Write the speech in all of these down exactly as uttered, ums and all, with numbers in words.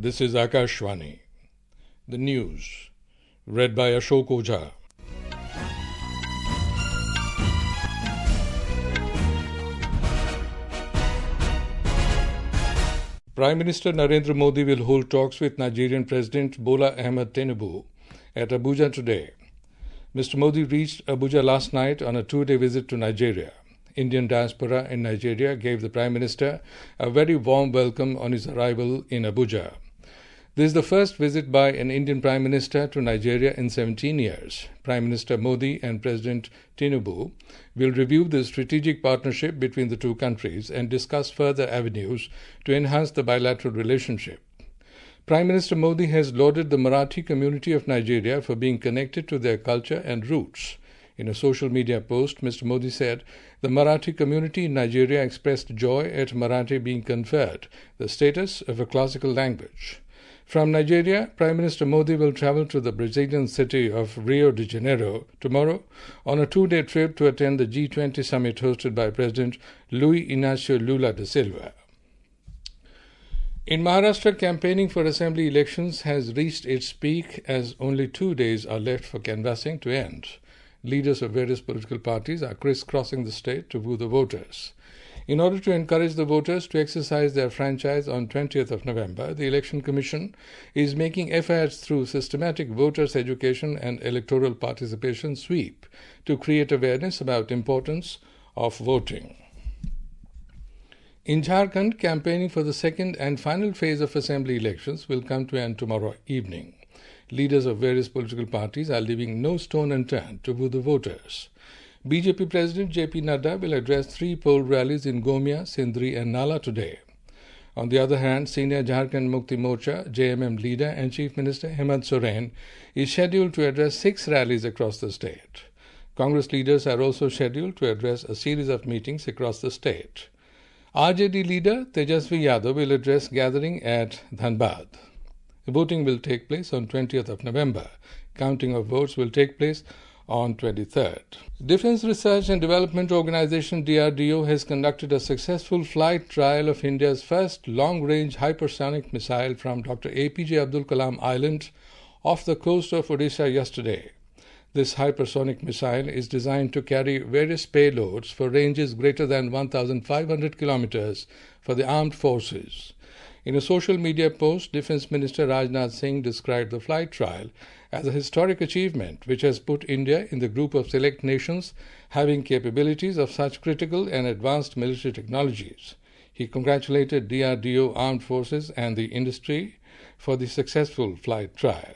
This is Akashvani. The news, read by Ashok Ojha. Prime Minister Narendra Modi will hold talks with Nigerian President Bola Ahmed Tinubu at Abuja today. Mister Modi reached Abuja last night on a two-day visit to Nigeria. Indian diaspora in Nigeria gave the Prime Minister a very warm welcome on his arrival in Abuja. This is the first visit by an Indian Prime Minister to Nigeria in seventeen years. Prime Minister Modi and President Tinubu will review the strategic partnership between the two countries and discuss further avenues to enhance the bilateral relationship. Prime Minister Modi has lauded the Marathi community of Nigeria for being connected to their culture and roots. In a social media post, Mister Modi said the Marathi community in Nigeria expressed joy at Marathi being conferred the status of a classical language. From Nigeria, Prime Minister Modi will travel to the Brazilian city of Rio de Janeiro tomorrow on a two-day trip to attend the G twenty summit hosted by President Luiz Inácio Lula da Silva. In Maharashtra, campaigning for assembly elections has reached its peak as only two days are left for canvassing to end. Leaders of various political parties are crisscrossing the state to woo the voters. In order to encourage the voters to exercise their franchise on twentieth of November, the Election Commission is making efforts through systematic voters' education and electoral participation sweep to create awareness about the importance of voting. In Jharkhand, campaigning for the second and final phase of assembly elections will come to an end tomorrow evening. Leaders of various political parties are leaving no stone unturned to woo the voters. B J P President J P Nadda will address three poll rallies in Gomia, Sindri and Nala today. On the other hand, senior Jharkhand Mukti Morcha, J M M leader and Chief Minister Hemant Soren is scheduled to address six rallies across the state. Congress leaders are also scheduled to address a series of meetings across the state. R J D leader Tejasvi Yadav will address gathering at Dhanbad. The voting will take place on twentieth of November. Counting of votes will take place on twenty-third. Defence Research and Development Organization D R D O has conducted a successful flight trial of India's first long-range hypersonic missile from Doctor A P J Abdul Kalam Island off the coast of Odisha yesterday. This hypersonic missile is designed to carry various payloads for ranges greater than one thousand five hundred kilometers for the armed forces. In a social media post, Defence Minister Rajnath Singh described the flight trial as a historic achievement which has put India in the group of select nations having capabilities of such critical and advanced military technologies. He congratulated D R D O armed forces and the industry for the successful flight trial.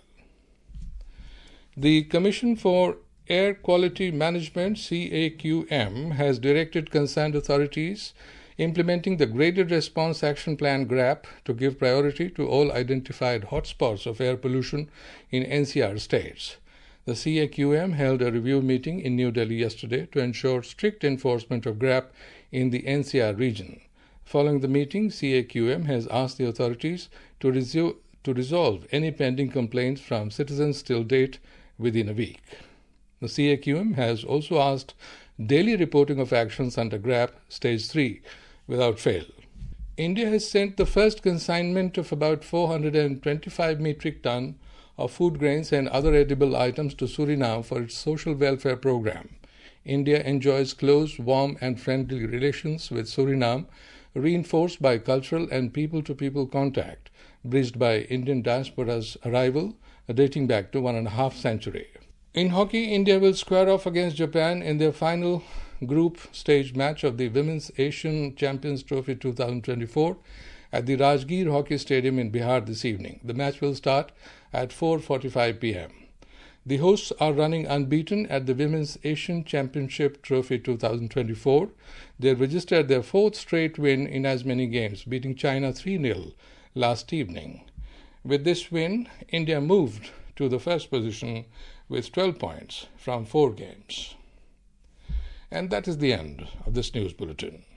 The Commission for Air Quality Management, C A Q M, has directed concerned authorities implementing the Graded Response Action Plan GRAP to give priority to all identified hotspots of air pollution in N C R states. The C A Q M held a review meeting in New Delhi yesterday to ensure strict enforcement of GRAP in the N C R region. Following the meeting, C A Q M has asked the authorities to, resu- to resolve any pending complaints from citizens till date within a week. The C A Q M has also asked daily reporting of actions under GRAP Stage three without fail. India has sent the first consignment of about four hundred twenty-five metric ton of food grains and other edible items to Suriname for its social welfare program. India enjoys close, warm and friendly relations with Suriname, reinforced by cultural and people-to-people contact, bridged by Indian diaspora's arrival dating back to one and a half century. In hockey, India will square off against Japan in their final group stage match of the Women's Asian Champions Trophy twenty twenty-four at the Rajgir Hockey Stadium in Bihar this evening. The match will start at four forty-five p.m. The hosts are running unbeaten at the Women's Asian Championship Trophy twenty twenty-four. They registered their fourth straight win in as many games, beating China three nil last evening. With this win, India moved to the first position with twelve points from four games. And that is the end of this news bulletin.